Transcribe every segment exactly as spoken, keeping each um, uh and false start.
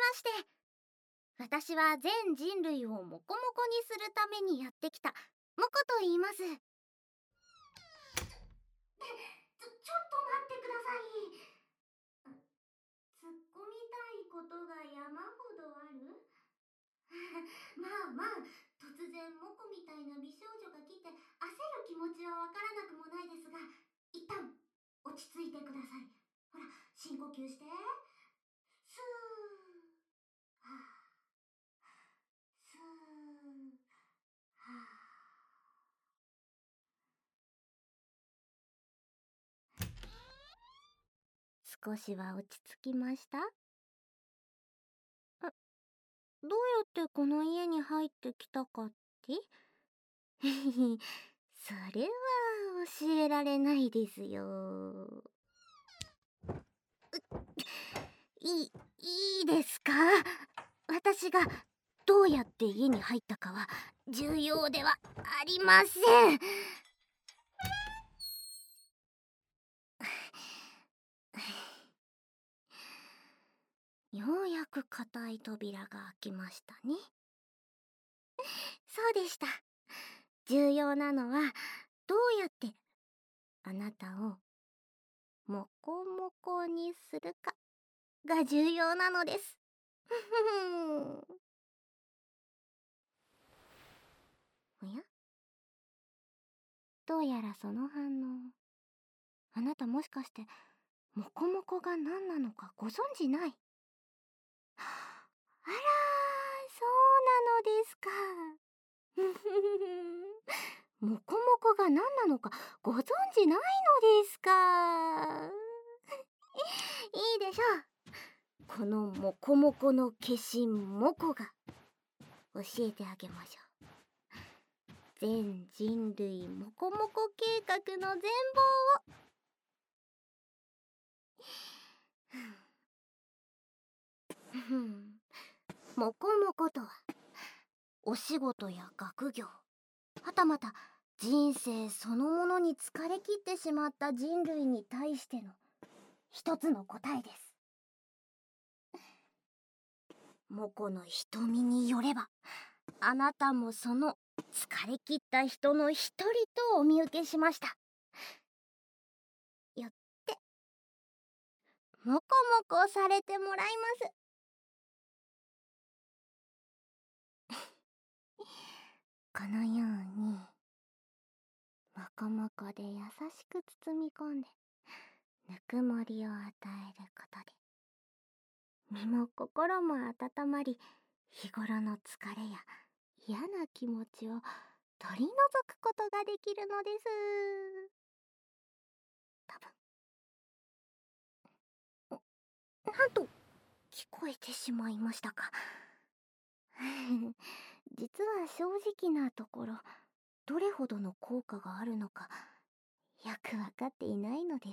して。私は全人類をモコモコにするためにやってきたモコと言います。ちょ、ちょっと待ってください。突っ込みたいことが山ほどあるまあまあ、突然モコみたいな美少女が来て焦る気持ちはわからなくもないですが、一旦落ち着いてください。ほら、深呼吸して。スーはあ、スーはあ。少しは落ち着きました？どうやってこの家に入ってきたかって？それは教えられないですよ。いい、いいですか？私がどうやって家に入ったかは重要ではありません。ようやく硬い扉が開きましたね。そうでした。重要なのはどうやってあなたをモコモコにするかが重要なのです。おや？どうやらその反応、あなたもしかしてモコモコが何なのかご存じない？あらー、そうなのですか。モコモコが何なのかご存じないのですか。いいでしょう。このモコモコの化身モコが教えてあげましょう。全人類モコモコ計画の全貌を。モコモコとは、お仕事や学業、はたまた人生そのものに疲れ切ってしまった人類に対しての一つの答えです。モコの瞳によれば、あなたもその疲れ切った人の一人とお見受けしました。よってモコモコされてもらいます。このようにモコモコで優しく包み込んでぬくもりを与えることで、身も心も温まり、日頃の疲れや嫌な気持ちを取り除くことができるのです。多分。なんと聞こえてしまいましたか。実は正直なところ、どれほどの効果があるのかよくわかっていないのです。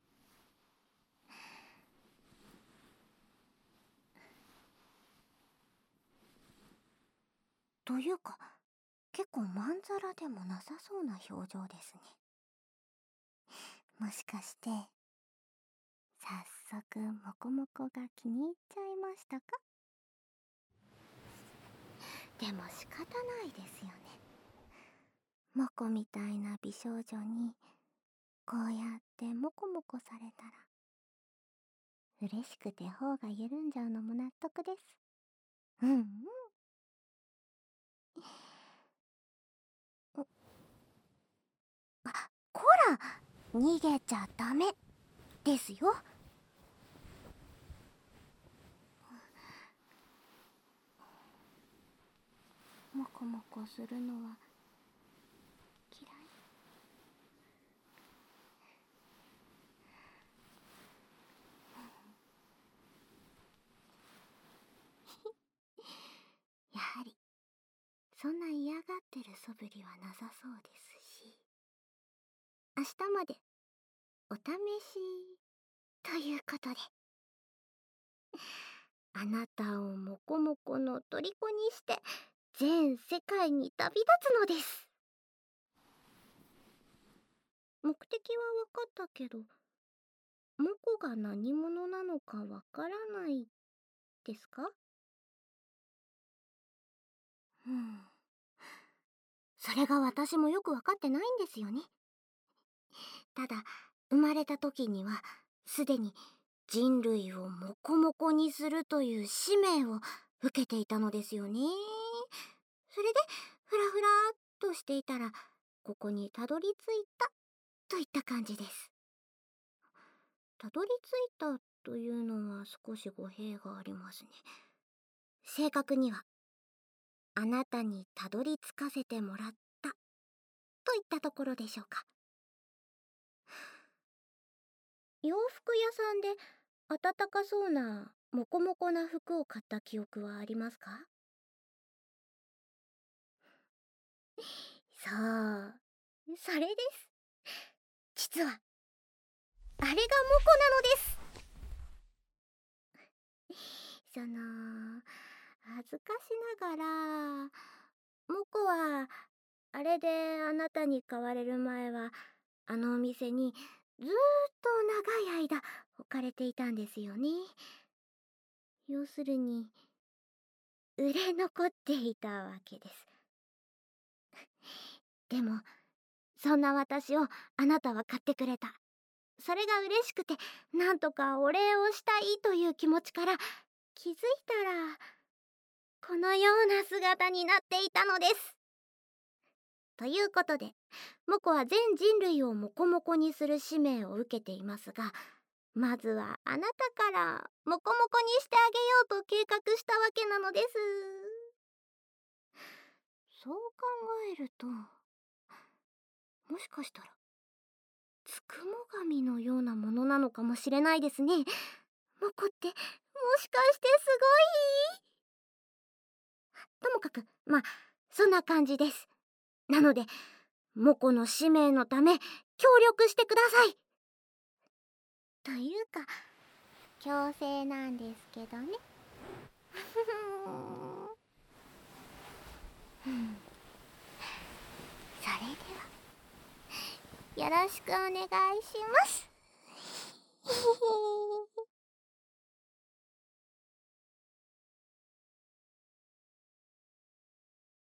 というか、結構まんざらでもなさそうな表情ですね。もしかして早速モコモコが気に入っちゃいましたか？でも仕方ないですよね。モコみたいな美少女にこうやってモコモコされたら嬉しくて頬が緩んじゃうのも納得です。うんうん。あ、こら、逃げちゃダメですよ。モコモコするのは嫌い？やはりそんな嫌がってる素振りはなさそうですし、明日までお試しということで、あなたをモコモコの虜にして全世界に旅立つのです。目的は分かったけど、モコが何者なのかわからないっですか？うん。それが私もよくわかってないんですよね。ただ、生まれた時には、すでに人類をモコモコにするという使命を受けていたのですよね。それで、ふらふらっとしていたら、ここにたどり着いたといった感じです。たどり着いたというのは少し語弊がありますね。正確には、あなたにたどり着かせてもらったといったところでしょうか。洋服屋さんで暖かそうなモコモコな服を買った記憶はありますか？そう、それです。実は、あれがモコなのです。その、恥ずかしながら、モコは、あれであなたに買われる前は、あのお店にずーっと長い間置かれていたんですよね。要するに、売れ残っていたわけです。でも、そんな私をあなたは買ってくれた。それが嬉しくて、なんとかお礼をしたいという気持ちから、気づいたら、このような姿になっていたのです。ということで、モコは全人類をモコモコにする使命を受けていますが、まずはあなたからモコモコにしてあげようと計画したわけなのです。そう考えると、もしかしたら、つくも神のようなものなのかもしれないですね。モコって、もしかしてすごい？ともかく、まあ、そんな感じです。なので、モコの使命のため、協力してください。というか、強制なんですけどね。それでは、よろしくお願いします。